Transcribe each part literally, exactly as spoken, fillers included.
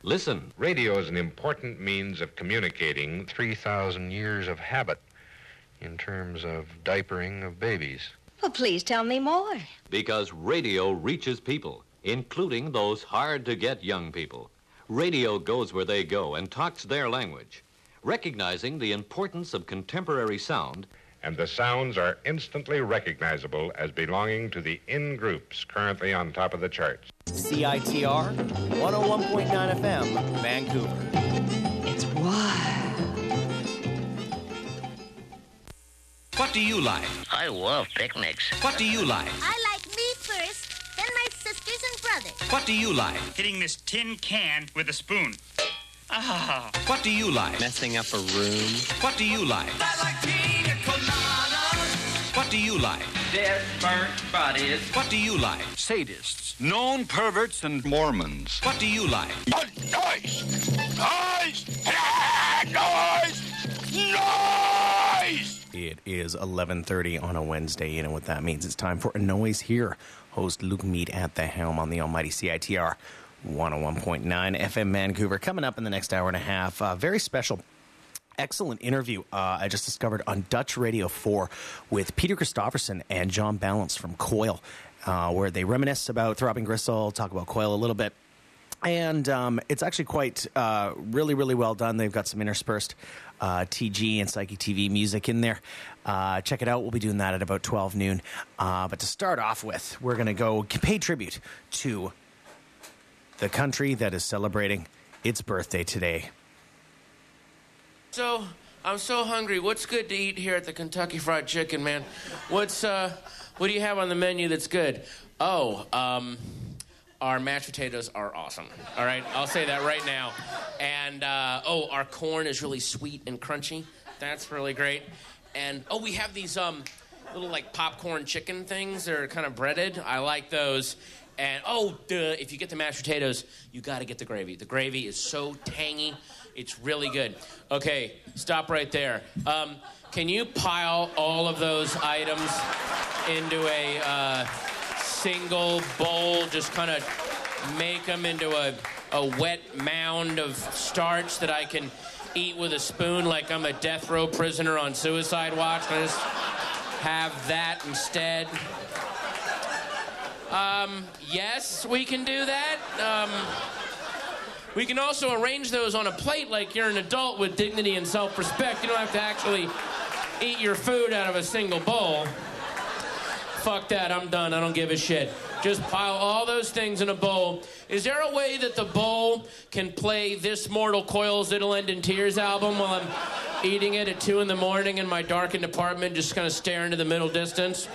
Listen. Radio is an important means of communicating three thousand years of habit in terms of diapering of babies. Well, please tell me more. Because radio reaches people, including those hard-to-get young people. Radio goes where they go and talks their language, recognizing the importance of contemporary sound. And the sounds are instantly recognizable as belonging to the in-groups currently on top of the charts. C I T R, one oh one point nine F M, Vancouver. It's wild. What do you like? I love picnics. What do you like? I like me first, then my sisters and brothers. What do you like? Hitting this tin can with a spoon. Ah. What do you like? Messing up a room. What do you like? I like pina coladas. What do you like? Dead, burnt bodies. What do you like? Sadists, known perverts, and Mormons. What do you like? Noise! Noise! Noise! Noise! It is eleven thirty on a Wednesday. You know what that means. It's time for A Noise Here. Host Luke Mead at the helm on the almighty C I T R one oh one point nine F M Vancouver. Coming up in the next hour and a half, uh, very special, excellent interview uh, I just discovered on Dutch Radio four with Peter Christofferson and John Balance from Coil, uh, where they reminisce about Throbbing Gristle, talk about Coil a little bit. And um, it's actually quite uh, really, really well done. They've got some interspersed uh, T G and Psyche T V music in there. Uh, check it out. We'll be doing that at about twelve noon. Uh, but to start off with, we're going to go pay tribute to the country that is celebrating its birthday today. So, I'm so hungry. What's good to eat here at the Kentucky Fried Chicken, man? What's, uh, what do you have on the menu that's good? Oh, um... our mashed potatoes are awesome. All right, I'll say that right now. And, uh, oh, our corn is really sweet and crunchy. That's really great. And, oh, we have these um, little, like, popcorn chicken things. They're kind of breaded. I like those. And, oh, duh, if you get the mashed potatoes, you got to get the gravy. The gravy is so tangy. It's really good. Okay, stop right there. Um, can you pile all of those items into a... Uh, single bowl, just kind of make them into a, a wet mound of starch that I can eat with a spoon like I'm a death row prisoner on suicide watch. I just have that instead. Um, yes, we can do that. Um, we can also arrange those on a plate like you're an adult with dignity and self-respect. You don't have to actually eat your food out of a single bowl. Fuck that, I'm done, I don't give a shit. Just pile all those things in a bowl. Is there a way that the bowl can play This Mortal Coil's It'll End in Tears album while I'm eating it at two in the morning in my darkened apartment, just kind of staring into the middle distance?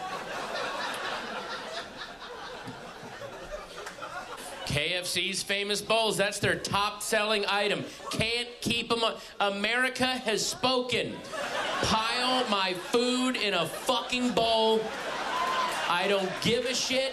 K F C's famous bowls, that's their top-selling item. Can't keep them up. America has spoken. Pile my food in a fucking bowl. I don't give a shit.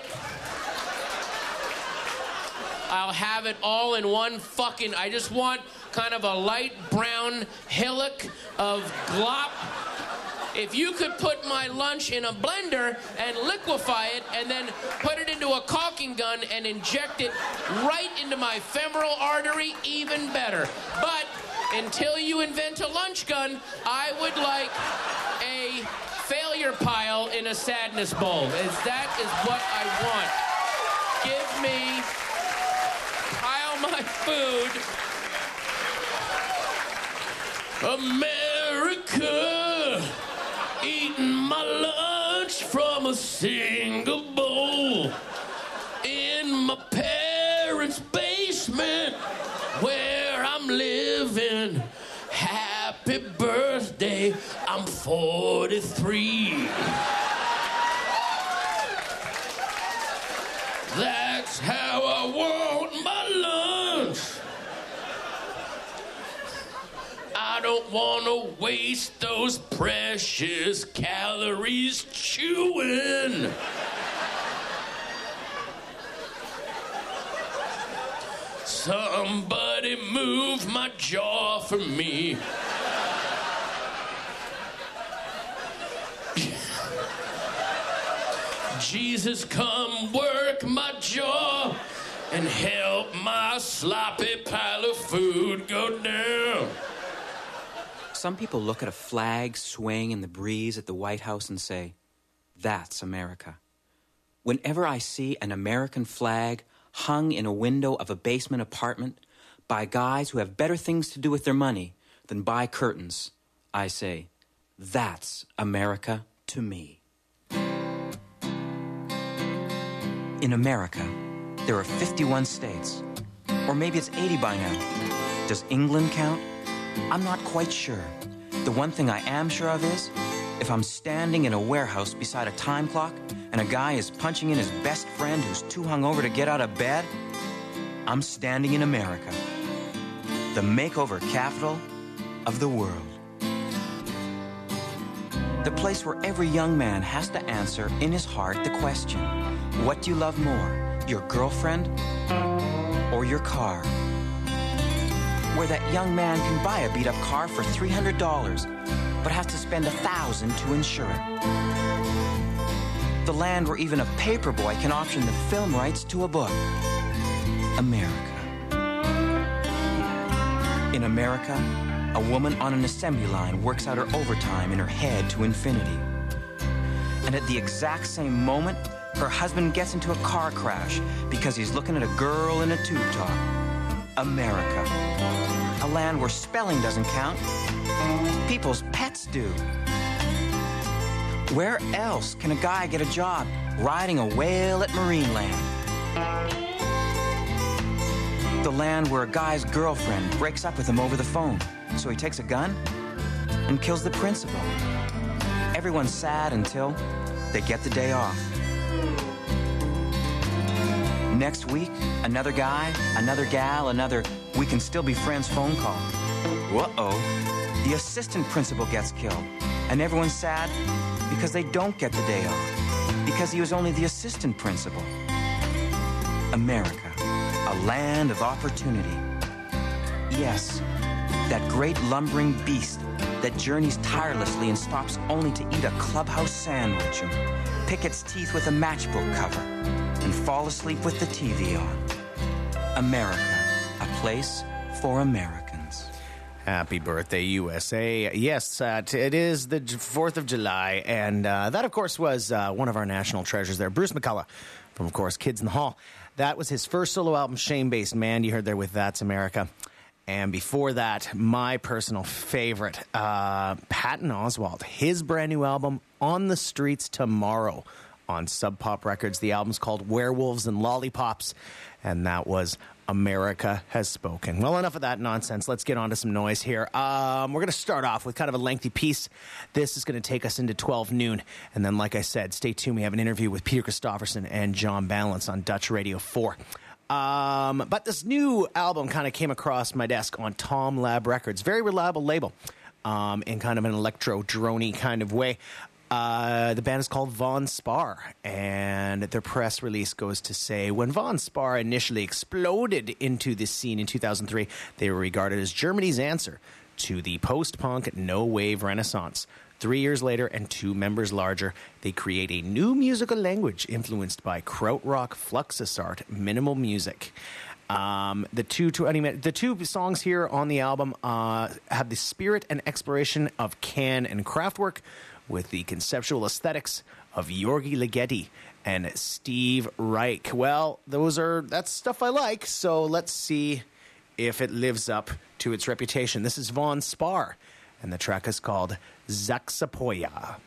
I'll have it all in one fucking... I just want kind of a light brown hillock of glop. If you could put my lunch in a blender and liquefy it and then put it into a caulking gun and inject it right into my femoral artery, even better. But until you invent a lunch gun, I would like a failure pile in a sadness bowl. Is that is what I want. Give me, pile my food. America, eating my lunch from a single bowl in my parents' basement where I'm living. Happy birthday, I'm forty-three. That's how I want my lunch. I don't want to waste those precious calories chewing. Somebody move my jaw for me. Jesus, come work my jaw. and help my sloppy pile of food go down. Some people look at a flag swaying in the breeze at the White House and say, that's America. Whenever I see an American flag hung in a window of a basement apartment by guys who have better things to do with their money than buy curtains, I say, that's America to me. In America, there are fifty-one states. Or maybe it's eighty by now. Does England count? I'm not quite sure. The one thing I am sure of is, if I'm standing in a warehouse beside a time clock and a guy is punching in his best friend who's too hungover to get out of bed, I'm standing in America, the makeover capital of the world. The place where every young man has to answer in his heart the question, what do you love more, your girlfriend or your car? Where that young man can buy a beat-up car for three hundred dollars, but has to spend one thousand dollars to insure it. The land where even a paperboy can option the film rights to a book. America. In America, a woman on an assembly line works out her overtime in her head to infinity. And at the exact same moment, her husband gets into a car crash because he's looking at a girl in a tube top. America. A land where spelling doesn't count. People's pets do. Where else can a guy get a job riding a whale at Marineland? The land where a guy's girlfriend breaks up with him over the phone, so he takes a gun and kills the principal. Everyone's sad until they get the day off. Next week, another guy, another gal, another we can still be friends phone call. Uh-oh. The assistant principal gets killed, and everyone's sad because they don't get the day off, because he was only the assistant principal. America, a land of opportunity. Yes, that great lumbering beast that journeys tirelessly and stops only to eat a clubhouse sandwich and pick its teeth with a matchbook cover and fall asleep with the T V on. America, a place for Americans. Happy birthday, U S A. Yes, uh, t- it is the fourth of July, and uh, that, of course, was uh, one of our national treasures there, Bruce McCullough from, of course, Kids in the Hall. That was his first solo album, Shame-Based Man. You heard there with That's America. And before that, my personal favorite, uh, Patton Oswalt, his brand new album, On the Streets Tomorrow, on Sub Pop Records. The album's called Werewolves and Lollipops, and that was America Has Spoken. Well, enough of that nonsense. Let's get on to some noise here. Um, we're going to start off with kind of a lengthy piece. This is going to take us into twelve noon. And then, like I said, stay tuned. We have an interview with Peter Christopherson and John Balance on Dutch Radio four. Um, but this new album kind of came across my desk on Tom Lab Records. Very reliable label um, in kind of an electro-drony kind of way. Uh, the band is called Von Spar, and their press release goes to say, when Von Spar initially exploded into this scene in two thousand three, they were regarded as Germany's answer to the post-punk no-wave renaissance. Three years later, and two members larger, they create a new musical language influenced by krautrock, fluxus art, minimal music. Um, the two, twenty minute, the two songs here on the album uh, have the spirit and exploration of Can and Kraftwerk, with the conceptual aesthetics of Jorgi Ligeti and Steve Reich. Well, those are that's stuff I like, so let's see if it lives up to its reputation. This is Von Spar, and the track is called Zaksapoya.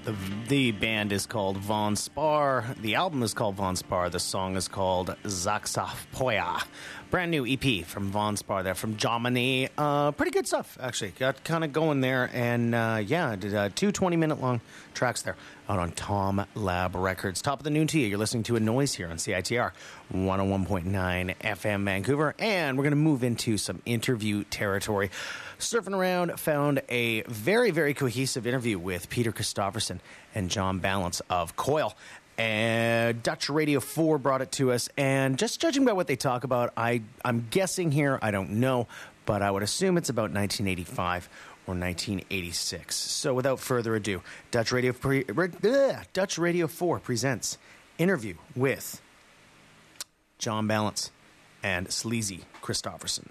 The, the band is called Von Spar. The album is called Von Spar. The song is called Zaksapoya. Brand new E P from Von Spar there, from Germany. Uh, pretty good stuff, actually. Got kind of going there. And uh, yeah, did uh, two twenty-minute long tracks there out on Tom Lab Records. Top of the noon to you. You're listening to A Noise here on C I T R one oh one point nine F M Vancouver. And we're going to move into some interview territory. Surfing around, found a very, very cohesive interview with Peter Christopherson and John Balance of Coil. And Dutch Radio four brought it to us. And just judging by what they talk about, I, I'm guessing here, I don't know, but I would assume it's about nineteen eighty-five or nineteen eighty-six. So without further ado, Dutch Radio, pre, uh, Dutch Radio four presents interview with John Balance and Sleazy Christopherson.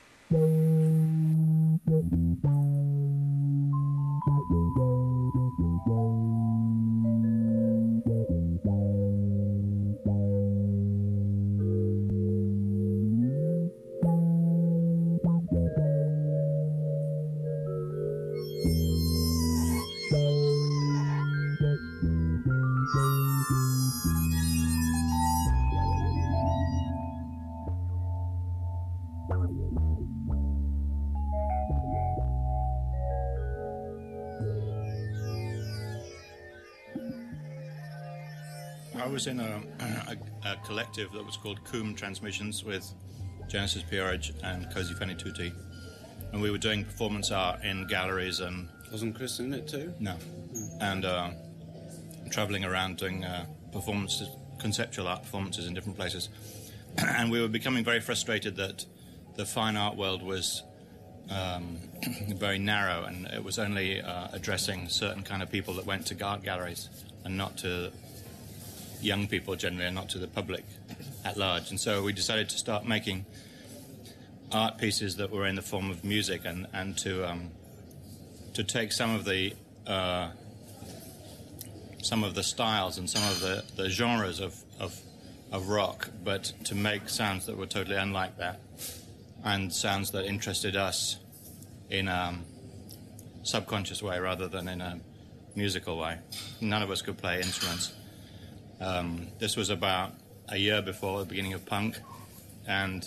I was in a, a, a collective that was called Coombe Transmissions with Genesis Peerage and Cozy Feni Tutti, and we were doing performance art in galleries. And wasn't Chris in it too? No. Mm. And uh, travelling around doing uh, performances, conceptual art performances in different places. And we were becoming very frustrated that the fine art world was um, very narrow, and it was only uh, addressing certain kind of people that went to art galleries and not to young people generally, and not to the public at large. And so we decided to start making art pieces that were in the form of music, and, and to um, to take some of the uh, some of the styles and some of the, the genres of, of of rock, but to make sounds that were totally unlike that, and sounds that interested us in a subconscious way rather than in a musical way. None of us could play instruments. Um, this was about a year before the beginning of punk, and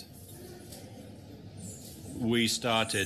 we started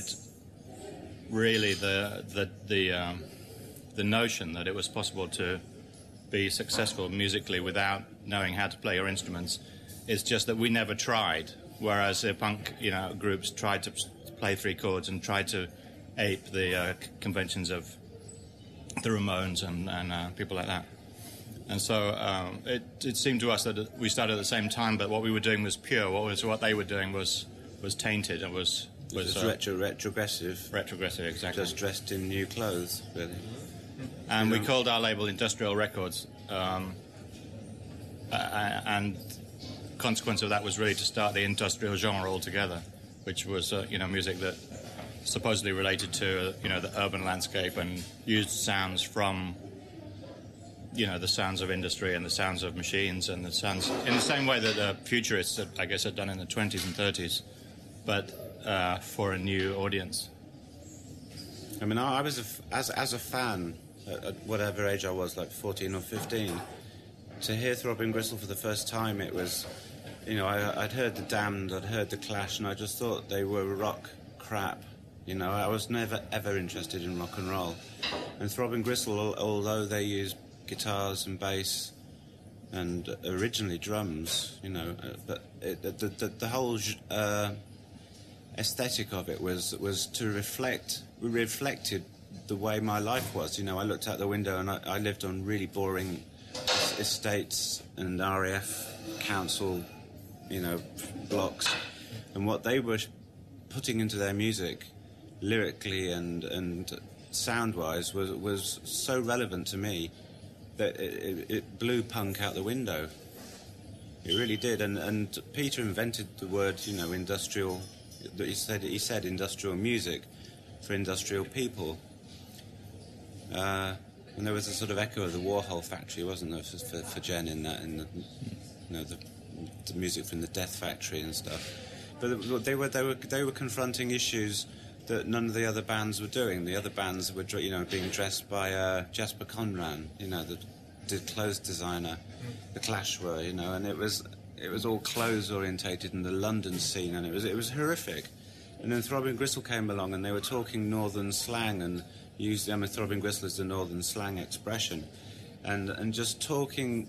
really the the the, um, the notion that it was possible to be successful musically without knowing how to play your instruments. It's just that we never tried, whereas the punk, you know, groups tried to play three chords and tried to ape the uh, conventions of the Ramones and, and uh, people like that. And so um, it, it seemed to us that we started at the same time, but what we were doing was pure. What was what they were doing was was tainted. It was was, it was uh, retro retrogressive. Retrogressive, exactly. Just dressed in new clothes, really. And you we know? called our label Industrial Records, um, uh, and consequence of that was really to start the industrial genre altogether, which was uh, you know music that supposedly related to you know the urban landscape and used sounds from. You know, the sounds of industry and the sounds of machines and the sounds... In the same way that the futurists, had, I guess, had done in the twenties and thirties, but uh, for a new audience. I mean, I was, a f- as, as a fan, at, at whatever age I was, like fourteen or fifteen, to hear Throbbing Gristle for the first time, it was... You know, I, I'd heard The Damned, I'd heard The Clash, and I just thought they were rock crap. You know, I was never, ever interested in rock and roll. And Throbbing Gristle, although they used guitars and bass and originally drums, you know, uh, but it, the, the, the whole uh, aesthetic of it was was to reflect reflected the way my life was. You know, I looked out the window and I, I lived on really boring estates and R A F council, you know, blocks, and what they were putting into their music, lyrically and and sound-wise, was was so relevant to me that it, it blew punk out the window. It really did, and and Peter invented the word, you know, industrial. He said he said industrial music for industrial people. Uh, and there was a sort of echo of the Warhol Factory, wasn't there, for, for, for Jen in that, in the, you know, the, the music from the Death Factory and stuff. But they were they were they were confronting issues that none of the other bands were doing. The other bands were, you know, being dressed by uh, Jasper Conran, you know, the, the clothes designer. Mm. The Clash were, you know, and it was it was all clothes orientated in the London scene, and it was it was horrific. And then Throbbing Gristle came along, and they were talking northern slang and used, I mean, Throbbing Gristle is the northern slang expression, and and just talking,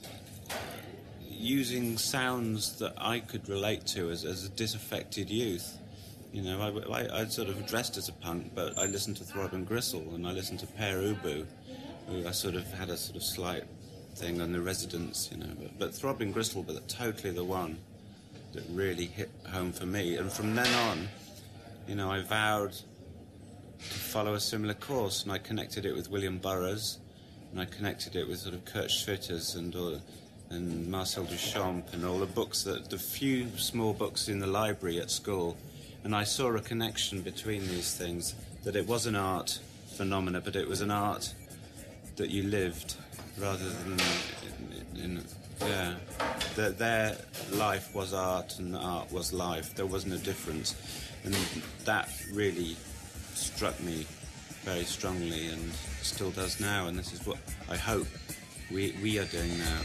using sounds that I could relate to as as a disaffected youth. You know, I, I, I'd sort of dressed as a punk, but I listened to Throbbing Gristle, and I listened to Pere Ubu, who I sort of had a sort of slight thing on the Residents, you know. But, but Throbbing Gristle, but totally the one that really hit home for me. And from then on, you know, I vowed to follow a similar course, and I connected it with William Burroughs, and I connected it with sort of Kurt Schwitters and all, and Marcel Duchamp and all the books, that the few small books in the library at school. And I saw a connection between these things, that it was an art phenomena, but it was an art that you lived rather than in, in, yeah, that their life was art and art was life. There wasn't a difference, and that really struck me very strongly, and still does now. And this is what I hope we we are doing now.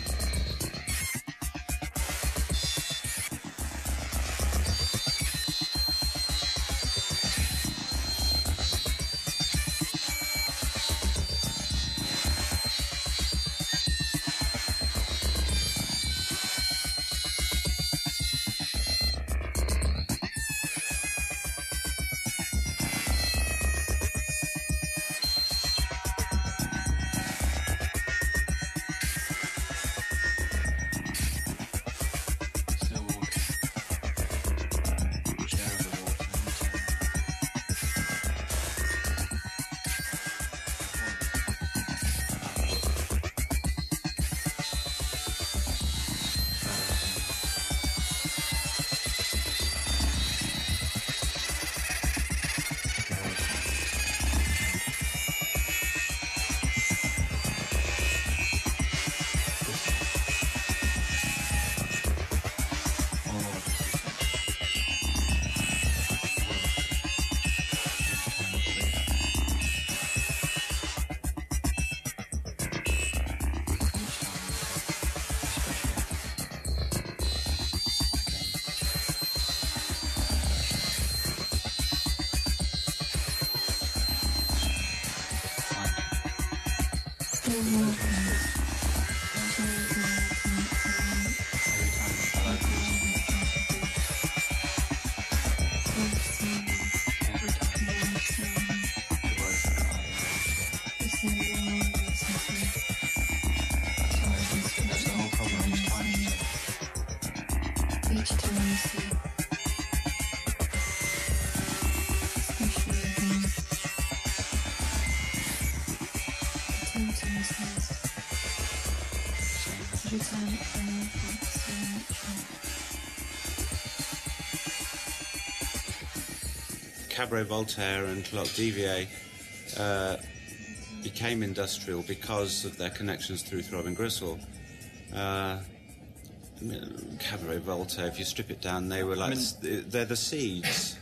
Cabaret Voltaire and Clock Devier uh, became industrial because of their connections through Throbbing Gristle. Uh, I mean, Cabaret Voltaire, if you strip it down, they were like, I mean, they're the seeds.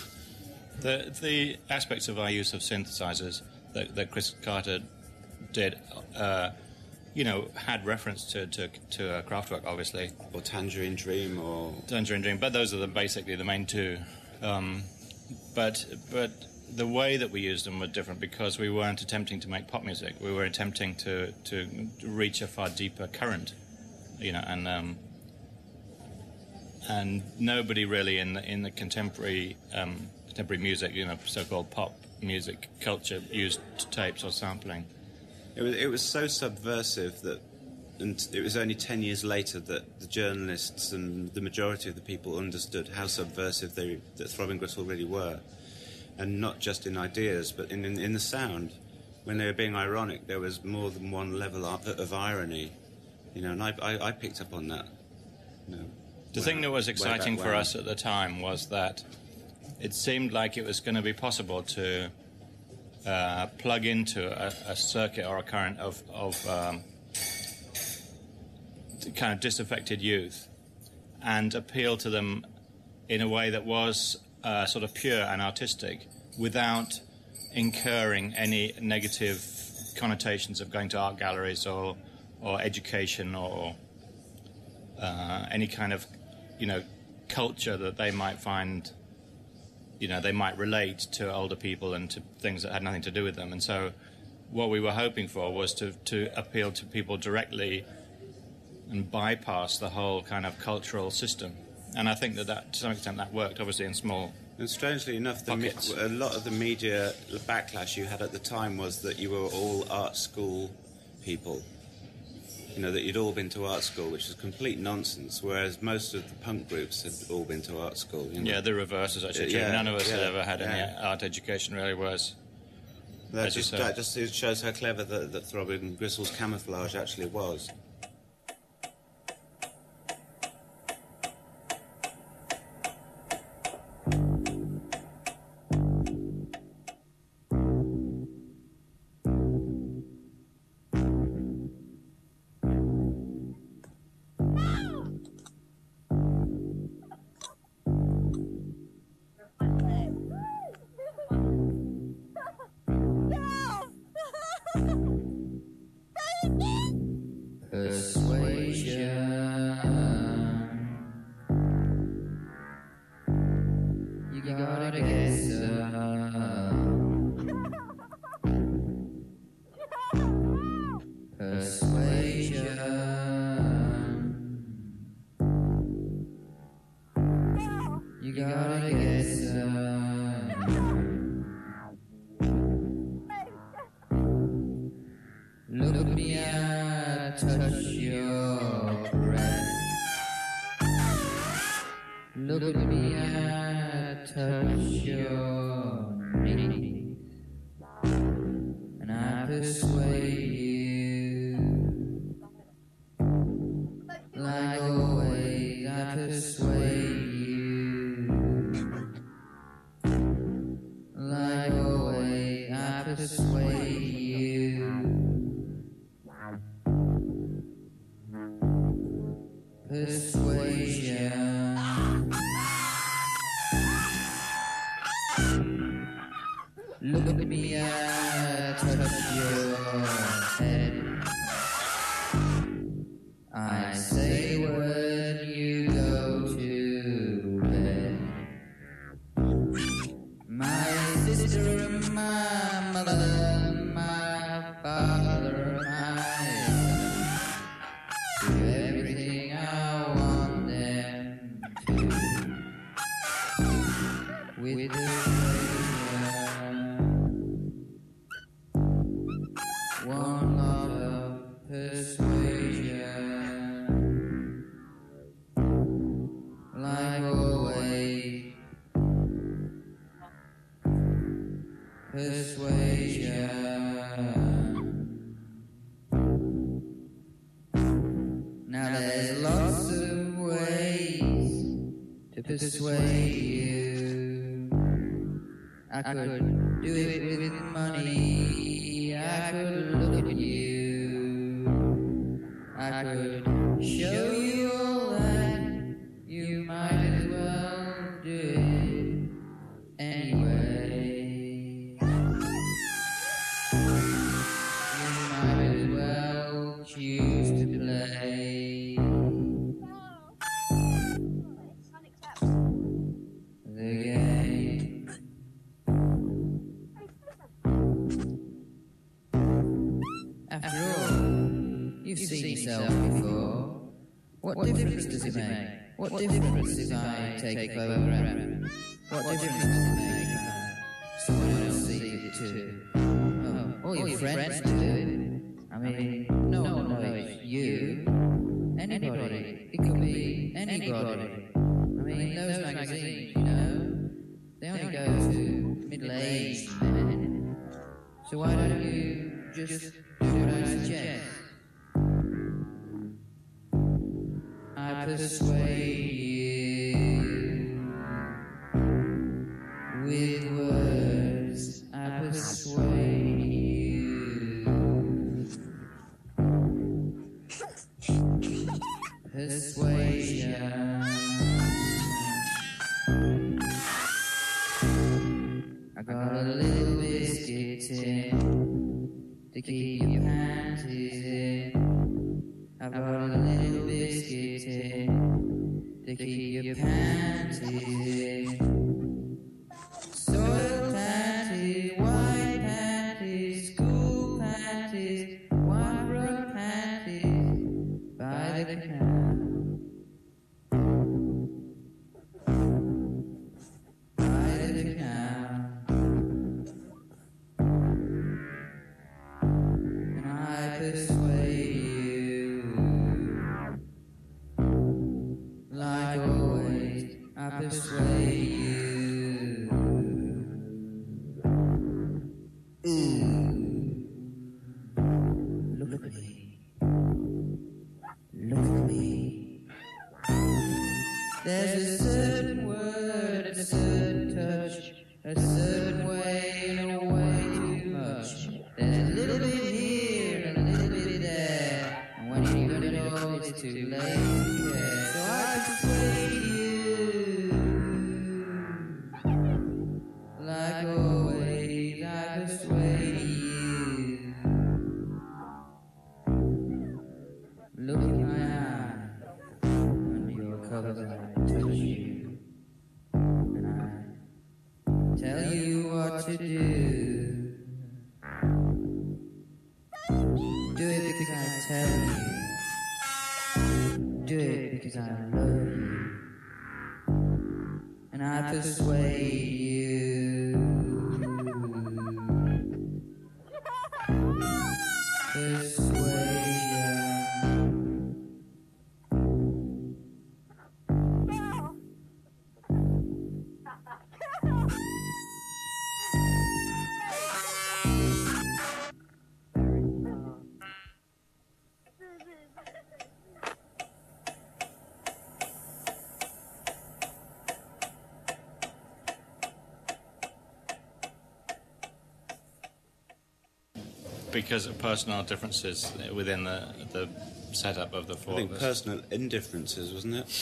The the aspects of our use of synthesizers that, that Chris Carter did, uh, you know, had reference to to, to uh, Kraftwerk, obviously, or Tangerine Dream, or Tangerine Dream. But those are the, basically the main two. Um, but but the way that we used them were different because we weren't attempting to make pop music. We were attempting to to reach a far deeper current, you know, and um, and nobody really in the in the contemporary. Um, Contemporary music, you know, so-called pop music culture used tapes or sampling. It was, it was so subversive that, and it was only ten years later that the journalists and the majority of the people understood how subversive they, that Throbbing Gristle really were, and not just in ideas, but in, in in the sound. When they were being ironic, there was more than one level of, of irony, you know, and I, I, I picked up on that. You know, the thing that was exciting for us at the time was that it seemed like it was going to be possible to uh, plug into a, a circuit or a current of, of um, kind of disaffected youth and appeal to them in a way that was uh, sort of pure and artistic, without incurring any negative connotations of going to art galleries or or education or uh, any kind of, you know, culture that they might find, you know, they might relate to older people and to things that had nothing to do with them. And so what we were hoping for was to, to appeal to people directly and bypass the whole kind of cultural system. And I think that, that to some extent that worked, obviously, in small And strangely enough, the me- a lot of the media backlash you had at the time was that you were all art school people. You know, that you'd all been to art school, which is complete nonsense, whereas most of the punk groups had all been to art school. You know? Yeah, the reverse is actually Yeah, true. None of us yeah, had ever had yeah. any art education, really, was. That as you just, say. that just it shows how clever that, that Throbbing Gristle's camouflage actually was. I got little biscuit tin to keep your panties in. I brought a little biscuit tin to keep your panties in. Soiled panties, white panties, school panties, white rug panties by the canal. By the canal. And I persuade you, like always, I persuade you. Look at me. Look at me. There's a certain word, a certain touch, a certain way, and a way too much. There's a little bit here and a little bit there, and when you got it all, it's too late to care. So I persuade you, like always, I persuade you. Look in my eye, under your covers I touch you, and I tell you what to do. Do it because I tell you. Do it because I love you, and I persuade you. Persuasion. Because of personal differences within the the setup of the four I think of us. personal indifferences, wasn't it?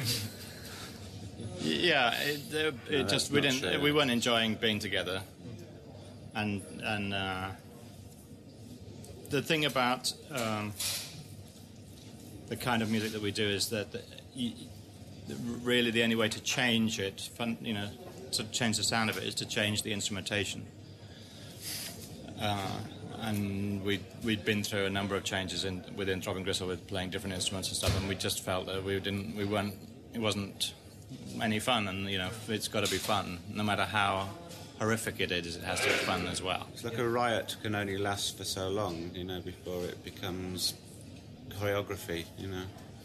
Yeah, it, uh, it No, just that's we not didn't true. we weren't enjoying being together, and and uh, the thing about um, the kind of music that we do is that you, really the only way to change it, fun, you know, to change the sound of it is to change the instrumentation. Uh, and we'd, we'd been through a number of changes in, within Throbbing Gristle with playing different instruments and stuff, and we just felt that we didn't, we weren't, it wasn't any fun, and you know, it's got to be fun, no matter how horrific it is, it has to be fun as well. It's like a riot can only last for so long, you know, before it becomes choreography, you know.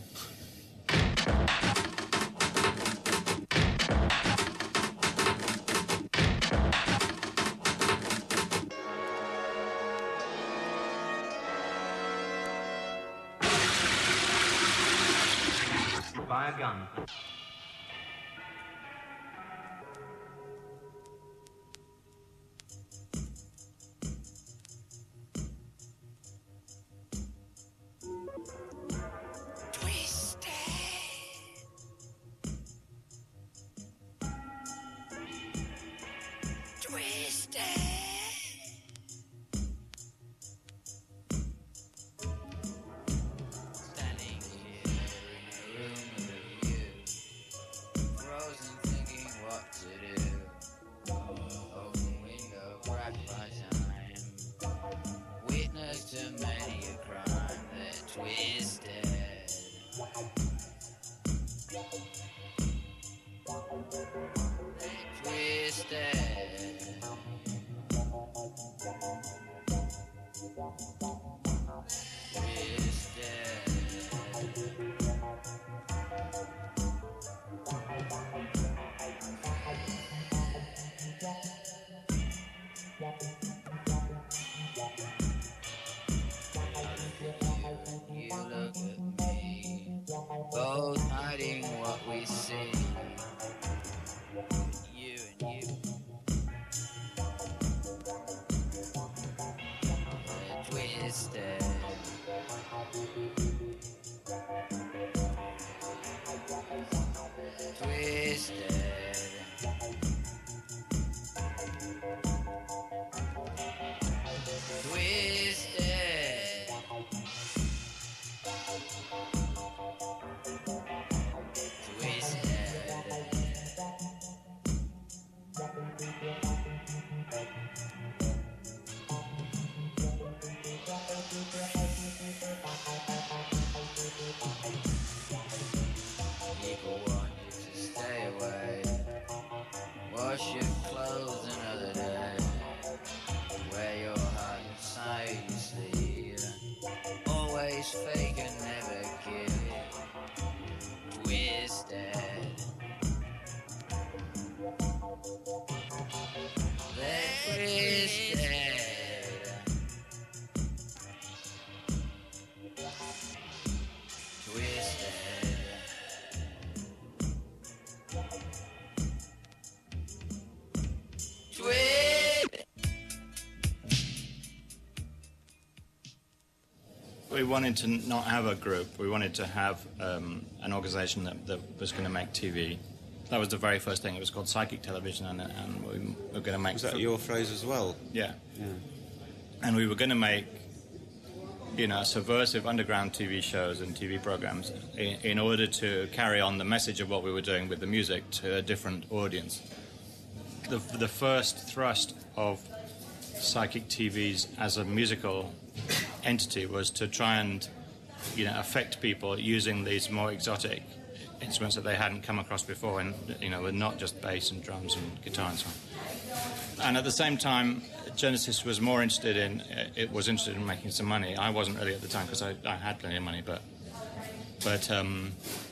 By a gun. Both hiding what we see. You and you. Twisted. Twisted. we wanted to not have a group. We wanted to have um, an organisation that, that was going to make T V. That was the very first thing. It was called Psychic Television, and, and we were going to make... Was that your phrase as well? Yeah. Yeah. And we were going to make, you know, subversive underground T V shows and T V programs in, in order to carry on the message of what we were doing with the music to a different audience. The, the first thrust of Psychic T Vs as a musical entity was to try and, you know, affect people using these more exotic instruments that they hadn't come across before, and, you know, were not just bass and drums and guitar and so on. And at the same time, Genesis was more interested in, it was interested in making some money. I wasn't really at the time because I, I had plenty of money, but but um,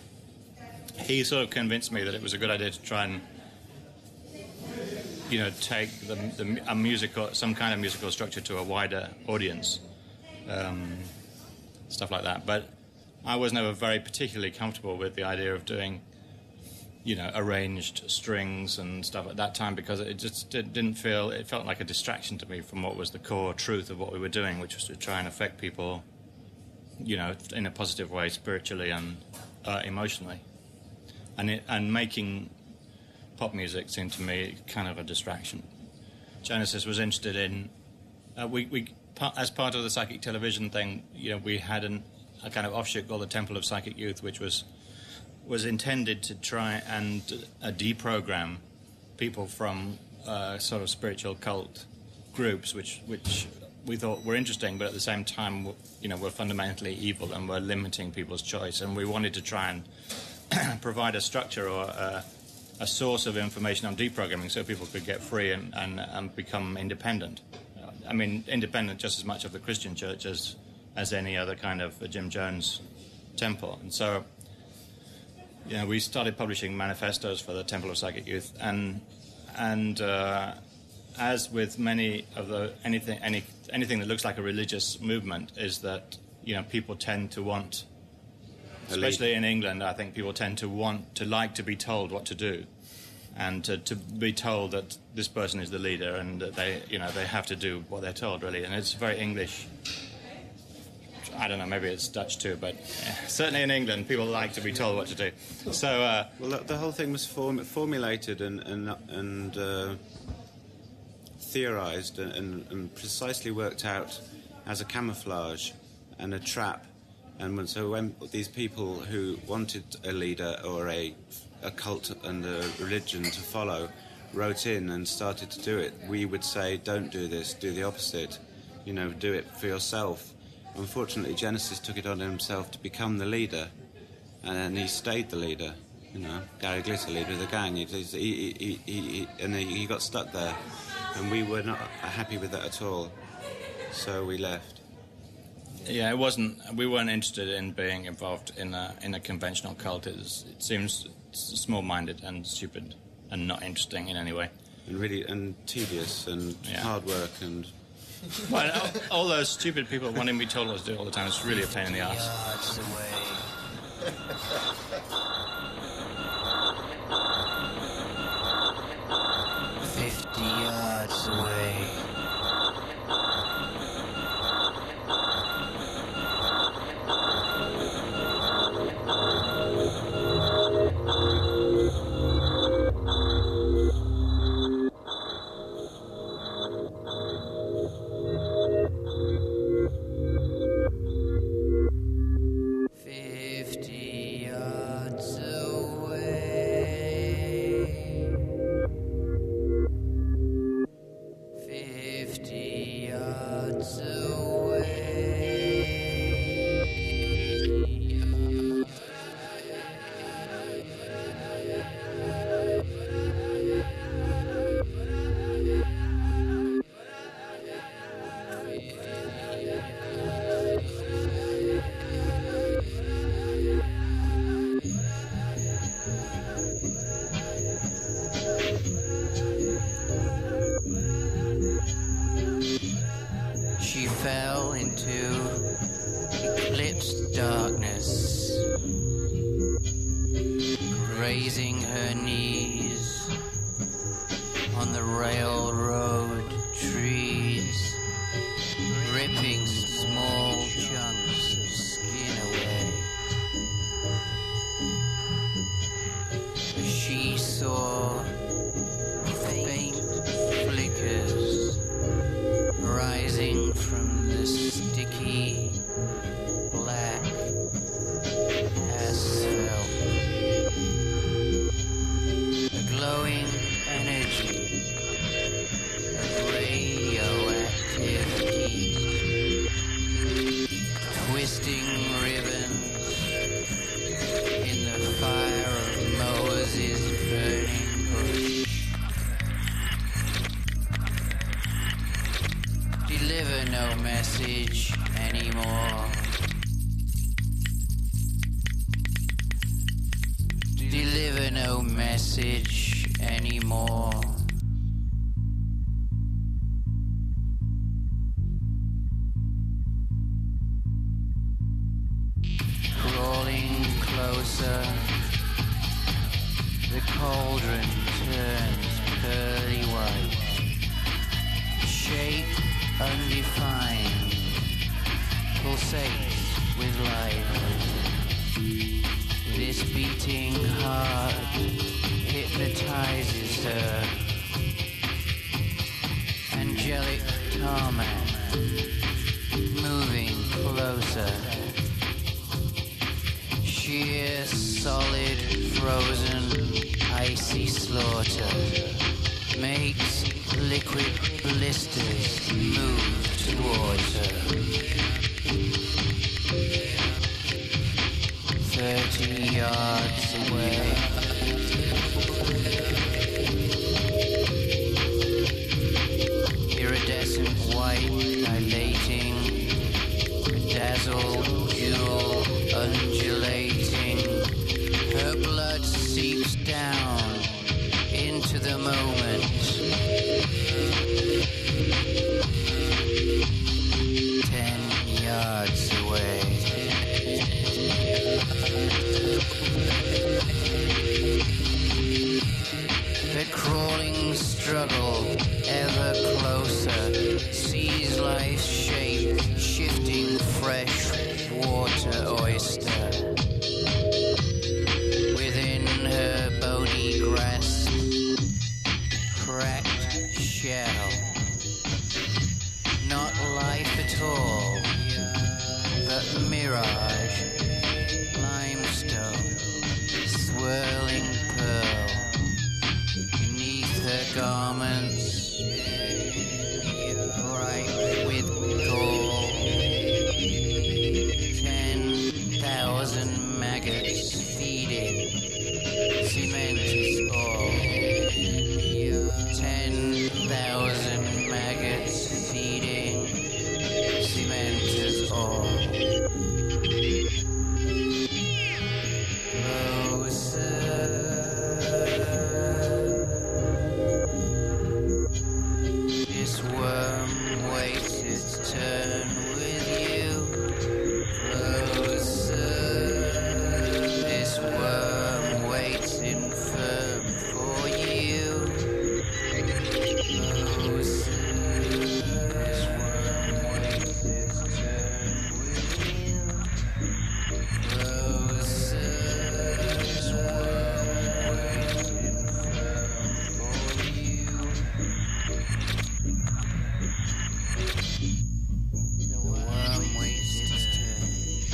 he sort of convinced me that it was a good idea to try and, you know, take the, the a musical, some kind of musical structure to a wider audience, um, stuff like that. But I was never very particularly comfortable with the idea of doing, you know, arranged strings and stuff at that time, because it just didn't feel, it felt like a distraction to me from what was the core truth of what we were doing, which was to try and affect people, you know, in a positive way, spiritually and uh, emotionally. And it, and making pop music seemed to me kind of a distraction. Genesis was interested in, uh, we, we as part of the Psychic Television thing, you know, we had an, a kind of offshoot called the Temple of Psychic Youth, which was was intended to try and uh, deprogram people from uh, sort of spiritual cult groups, which which we thought were interesting, but at the same time, you know, were fundamentally evil and were limiting people's choice. And we wanted to try and provide a structure or a, a source of information on deprogramming so people could get free and, and, and become independent. I mean, independent just as much of the Christian church as as any other kind of Jim Jones temple. And so, you know, we started publishing manifestos for the Temple of Psychic Youth, and and uh, as with many of the anything any anything that looks like a religious movement, is that, you know, people tend to want, especially in England, I think people tend to want to like to be told what to do, and to, to be told that this person is the leader and that they, you know, they have to do what they're told, really. And it's very English. I don't know, maybe it's Dutch too, but certainly in England, people like to be told what to do. So, uh, well, the, the whole thing was form, formulated and and, and uh, theorized and, and precisely worked out as a camouflage and a trap. And when, so when these people who wanted a leader or a, a cult and a religion to follow wrote in and started to do it, we would say, don't do this, do the opposite, you know, do it for yourself. Unfortunately, Genesis took it on himself to become the leader, and then he stayed the leader. You know, Gary Glitter, leader of the gang. He, he, he, he, he, and he got stuck there, and we were not happy with that at all. So we left. Yeah, it wasn't. We weren't interested in being involved in a in a conventional cult. It, was, it seems small-minded and stupid and not interesting in any way. And really, and tedious and yeah. hard work and. Well, all, all those stupid people wanting to be told what to do all the time, it's really a pain in the ass. Fifty yards away. Ripping small chunks Deliver no message anymore. Deliver no message anymore. Crawling closer, the cauldron turns pearly white. Shape undefined, pulsates with life. This beating heart hypnotizes her. Angelic torment, moving closer. Sheer, solid, frozen, icy slaughter makes liquid blisters move towards her. Thirty yards away. Iridescent white, dilating, dazzled jewel, undulating. Her blood seeps down into the moment. Ten yards away. The crawling struggle, ever closer, sees life's shape shifting fresh water oyster. Within her bony grasp, cracked shell. Not life at all, but mirage, limestone, swirling pearl. Beneath her garments, bright with gold. Ten thousand maggots feeding, cement is all. Ten thousand maggots feeding, cement is all. This worm waits its turn with you. Closer. This worm waits infirm for you. Closer. This worm waits its turn with you. Closer. This worm waits infirm for you. The worm waits its turn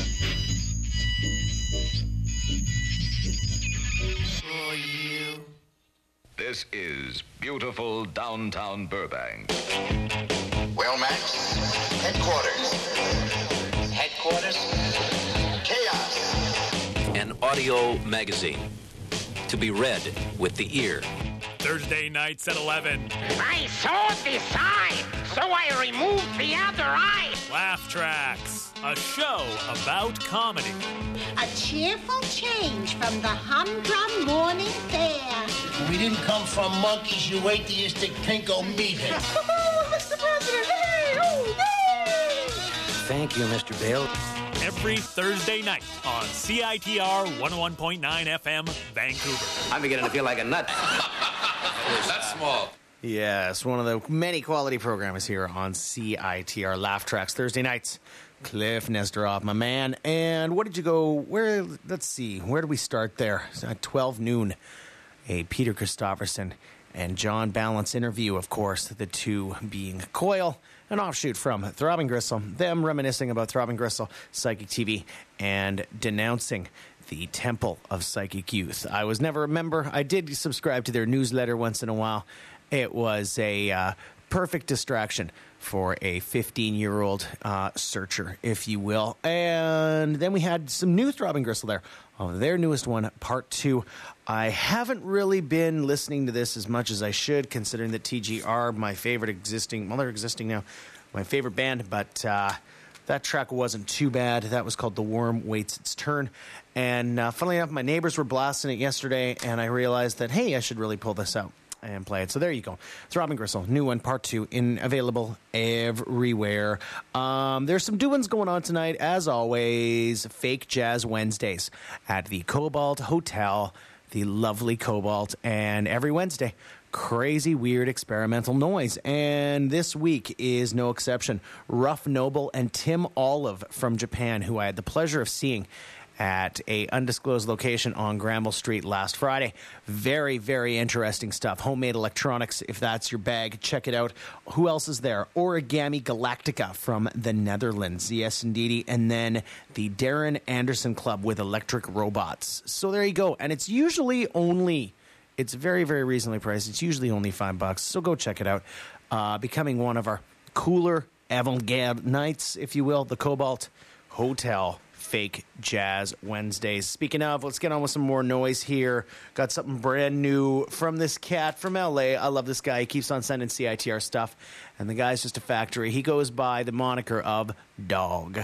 for you. This is beautiful downtown Burbank. Well, Max, headquarters. Headquarters? Chaos. An audio magazine to be read with the ear. Thursday nights at eleven. I saw this eye, so I removed the other eye. Laugh Tracks, a show about comedy. A cheerful change from the humdrum morning fare. We didn't come from monkeys, you atheistic pinko meathead. Oh, Mister President, hey, oh, yay! Thank you, Mister Bale. Every Thursday night on C I T R one oh one point nine F M, Vancouver. I'm beginning to feel like a nut. That's small. Yes, one of the many quality programs here on C I T R Laugh Tracks Thursday nights. Cliff Nesterov, my man. And what did you go, where, let's see, where do we start there? It's at twelve noon, a Peter Christopherson and John Balance interview, of course, the two being Coil, an offshoot from Throbbing Gristle, them reminiscing about Throbbing Gristle, Psychic T V, and denouncing the Temple of Psychic Youth. I was never a member. I did subscribe to their newsletter once in a while. It was a uh, perfect distraction for a fifteen-year-old uh, searcher, if you will. And then we had some new Throbbing Gristle there. Oh, their newest one, part two. I haven't really been listening to this as much as I should, considering that T G R, my favorite existing, well, they're existing now, my favorite band, but uh, that track wasn't too bad. That was called The Worm Waits Its Turn. And uh, funnily enough, my neighbors were blasting it yesterday, and I realized that, hey, I should really pull this out and play it. So there you go. It's Robin Gristle, new one, part two, in available everywhere. Um, there's some doings going on tonight, as always. Fake Jazz Wednesdays at the Cobalt Hotel, the lovely Cobalt, and every Wednesday, crazy, weird, experimental noise. And this week is no exception. Rough Noble and Tim Olive from Japan, who I had the pleasure of seeing at a undisclosed location on Granville Street last Friday. Very, very interesting stuff. Homemade electronics, if that's your bag, check it out. Who else is there? Origami Galactica from the Netherlands. Yes, indeedy. And then the Darren Anderson Club with electric robots. So there you go. And it's usually only, it's very, very reasonably priced. It's usually only five bucks. So go check it out. Uh, becoming one of our cooler avant-garde nights, if you will, the Cobalt Hotel. Fake Jazz Wednesdays. Speaking of, let's get on with some more noise here. Got something brand new from this cat from L A. I love this guy. He keeps on sending C I T R stuff, and the guy's just a factory. He goes by the moniker of Dog.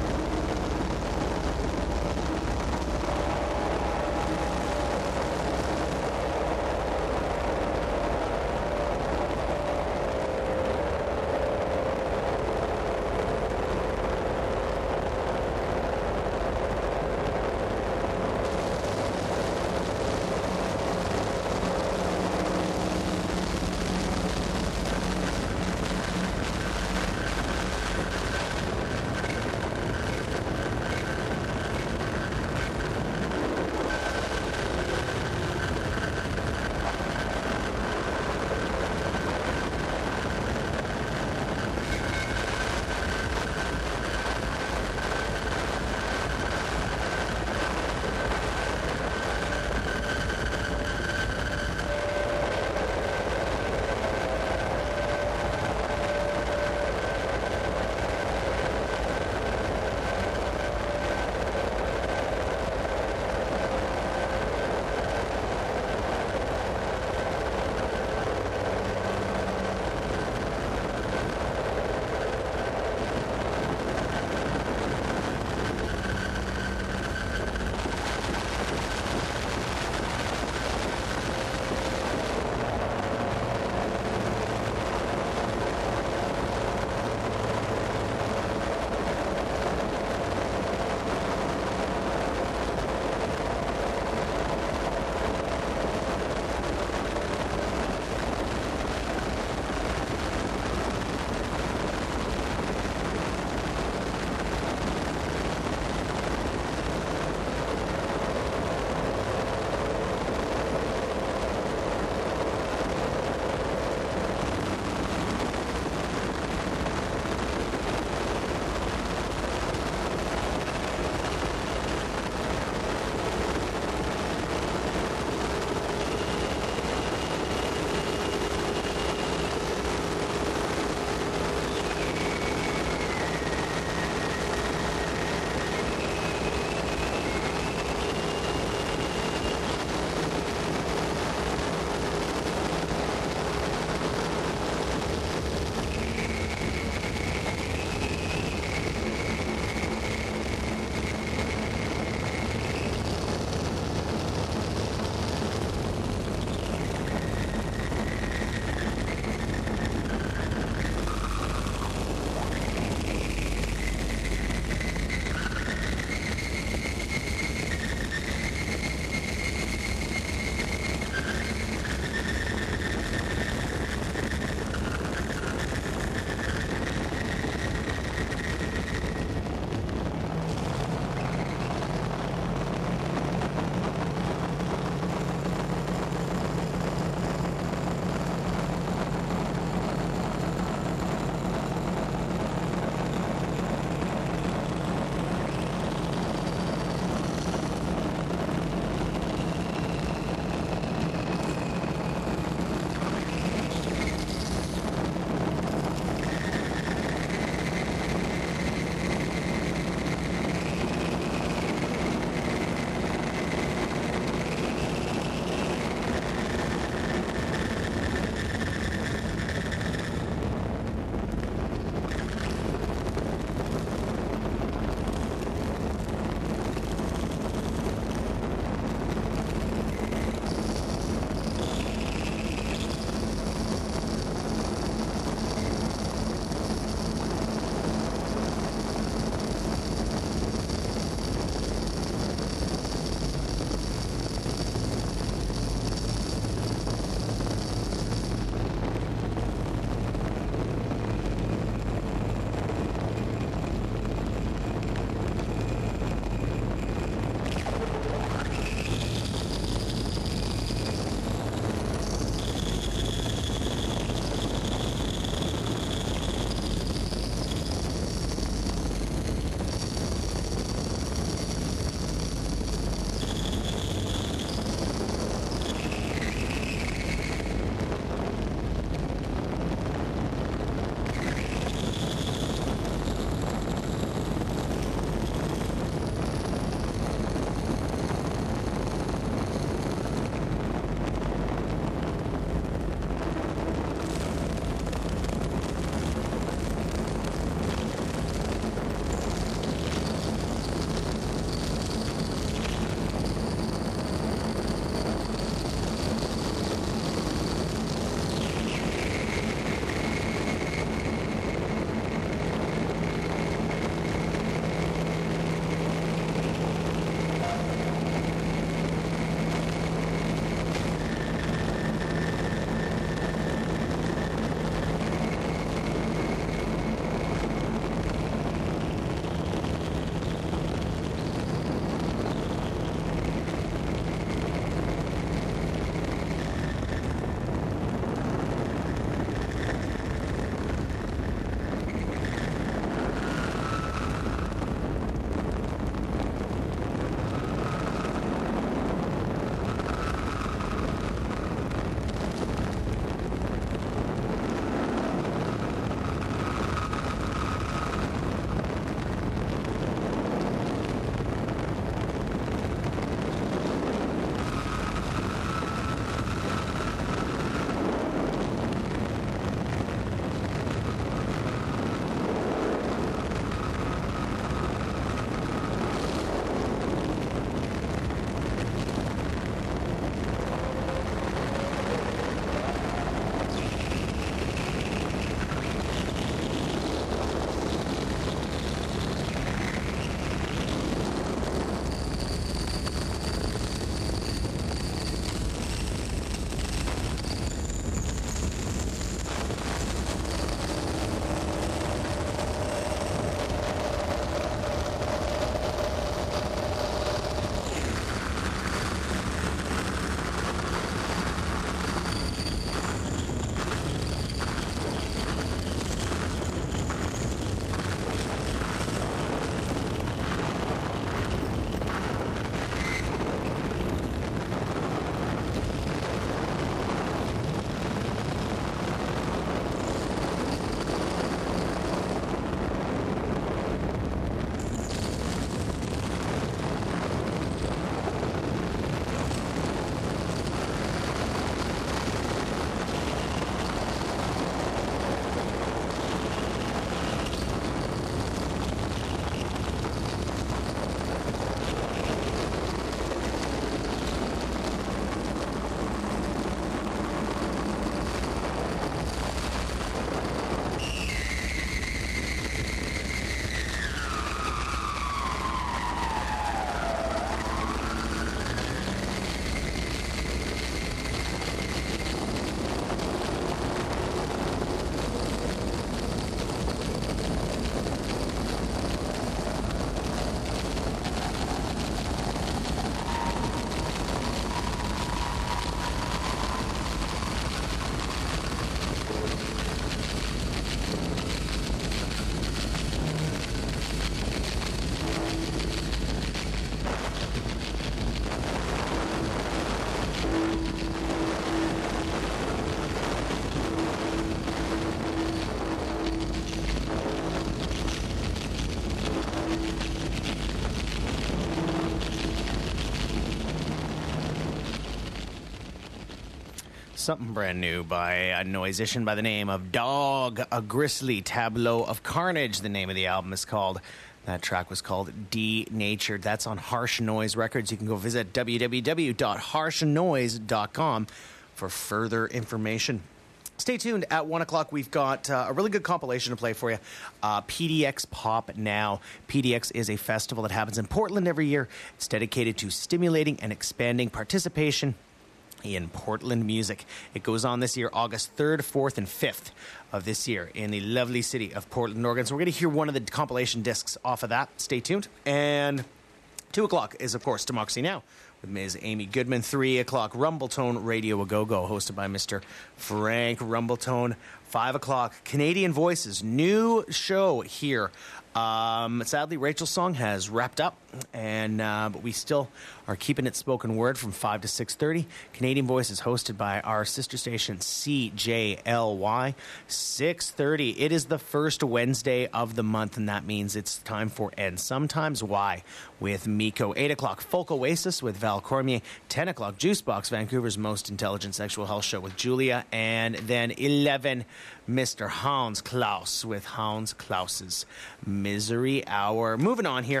Something brand new by a musician by the name of Dog, a Grisly Tableau of Carnage. The name of the album is called. That track was called Denatured. That's on Harsh Noise Records. You can go visit w w w dot harsh noise dot com for further information. Stay tuned. At one o'clock, we've got uh, a really good compilation to play for you. Uh, P D X Pop Now. P D X is a festival that happens in Portland every year. It's dedicated to stimulating and expanding participation in Portland music. It goes on this year, August third, fourth, and fifth of this year in the lovely city of Portland, Oregon. So we're going to hear one of the compilation discs off of that. Stay tuned. And two o'clock is, of course, Democracy Now! With Miz Amy Goodman. Three o'clock, Rumbletone Radio A-Go-Go, hosted by Mister Frank Rumbletone. Five o'clock, Canadian Voices, new show here. Um, sadly, Rachel's song has wrapped up, and uh, but we still are keeping it spoken word from five to six thirty. Canadian Voices, hosted by our sister station C J L Y. six thirty. It is the first Wednesday of the month, and that means it's time for And Sometimes Why with Miko. eight o'clock, Folk Oasis with Val Cormier. ten o'clock, Juicebox, Vancouver's most intelligent sexual health show with Julia. And then eleven, Mister Hans Klaus with Hans Klaus's Misery Hour. Moving on here.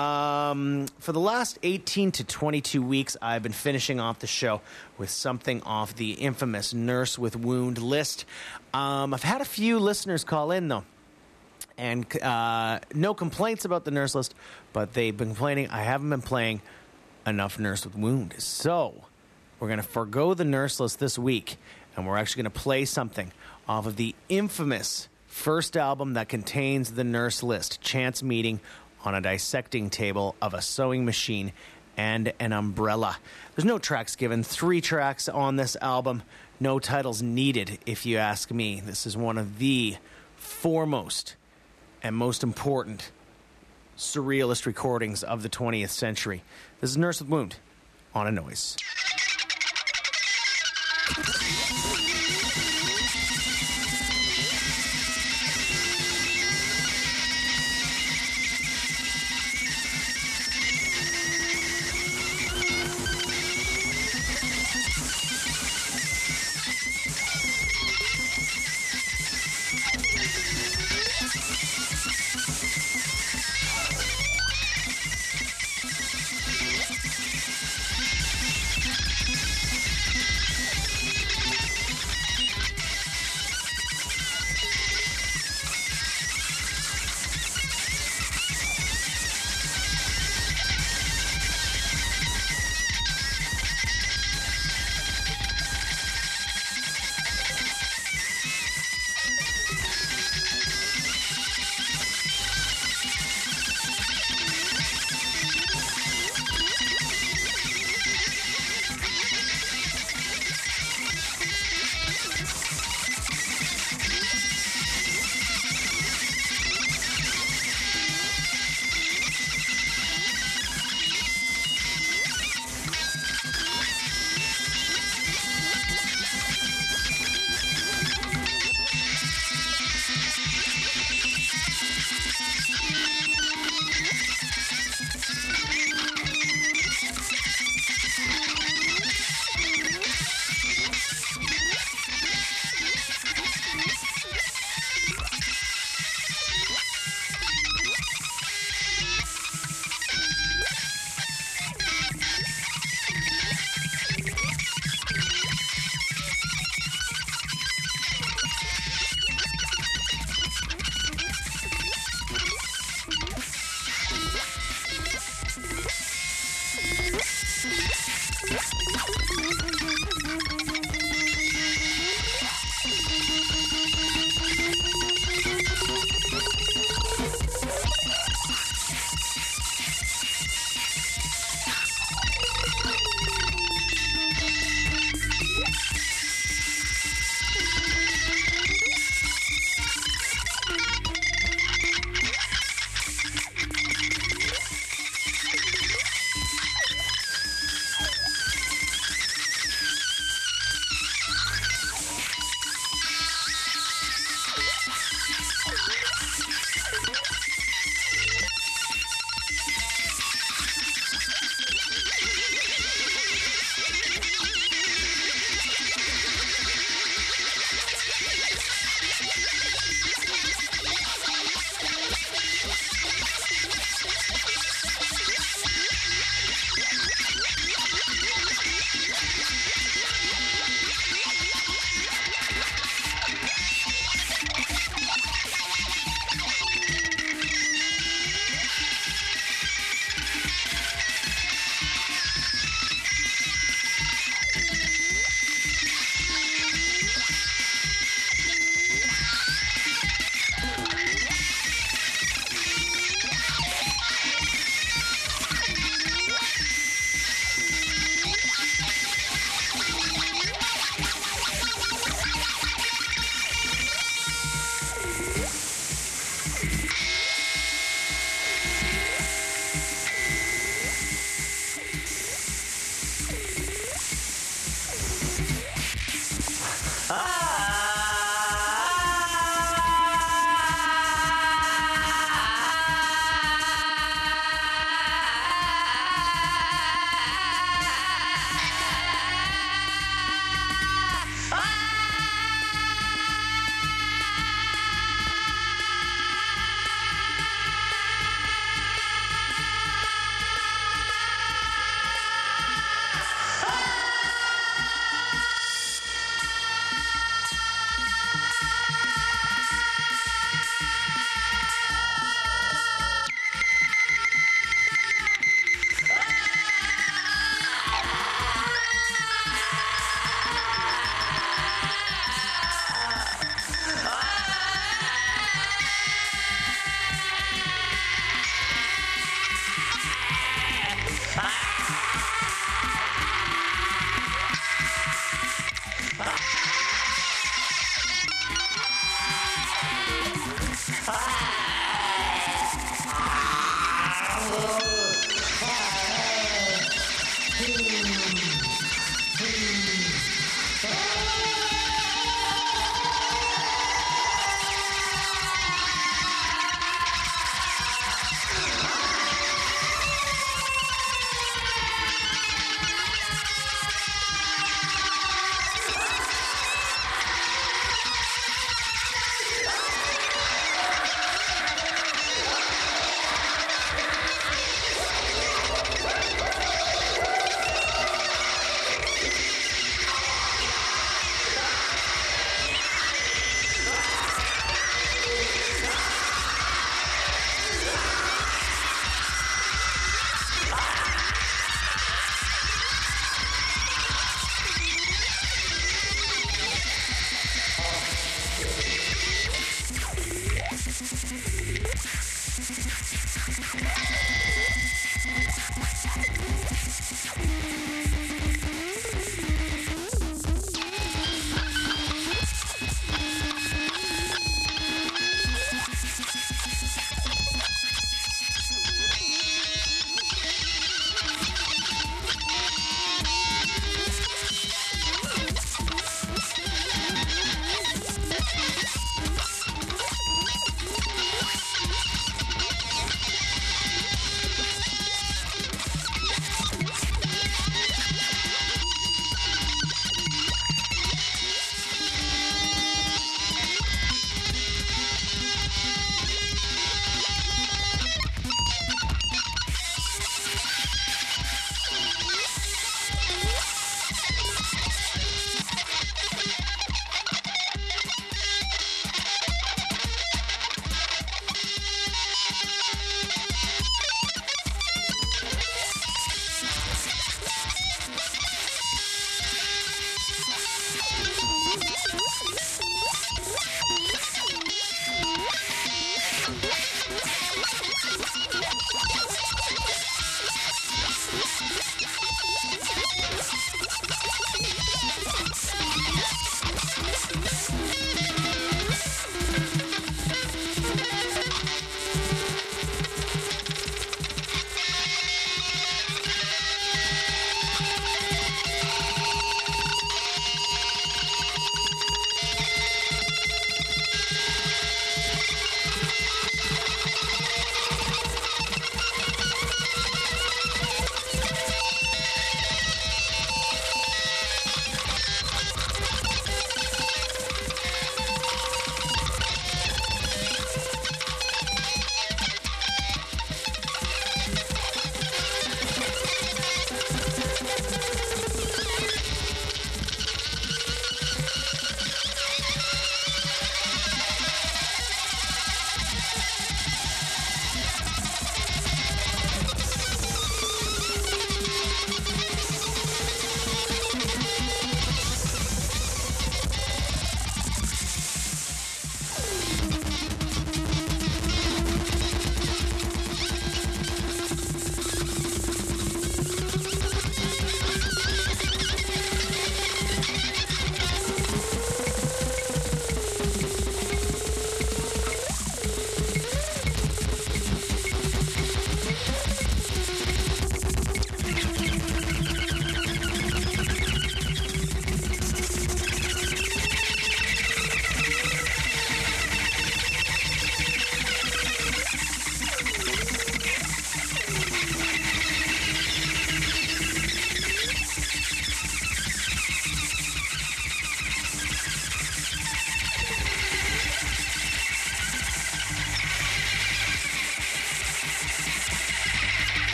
Um, for the last eighteen to twenty-two weeks, I've been finishing off the show with something off the infamous Nurse with Wound list. Um, I've had a few listeners call in, though. And uh, no complaints about the Nurse list, but they've been complaining I haven't been playing enough Nurse with Wound. So we're going to forego the Nurse list this week, and we're actually going to play something off of the infamous first album that contains the Nurse list, Chance Meeting on a Dissecting Table of a Sewing Machine and an Umbrella. There's no tracks given. Three tracks on this album. No titles needed, if you ask me. This is one of the foremost and most important surrealist recordings of the twentieth century. This is Nurse with Wound on A Noise.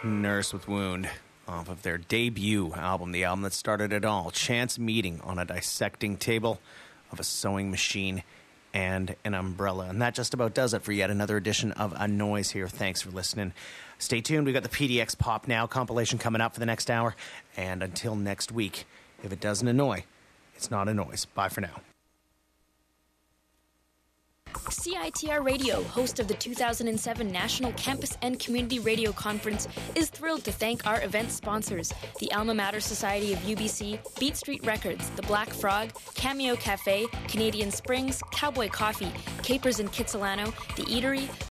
Nurse with Wound, off of their debut album, the album that started it all, Chance Meeting on a Dissecting Table of a Sewing Machine and an Umbrella. And that just about does it for yet another edition of A Noise here. Thanks for listening. Stay tuned. We've got the P D X Pop Now compilation coming up for the next hour. And until next week, if it doesn't annoy, it's not a noise. Bye for now. C I T R Radio, host of the two thousand seven National Campus and Community Radio Conference, is thrilled to thank our event sponsors, the Alma Mater Society of U B C, Beat Street Records, The Black Frog, Cameo Cafe, Canadian Springs, Cowboy Coffee, Capers in Kitsilano, The Eatery,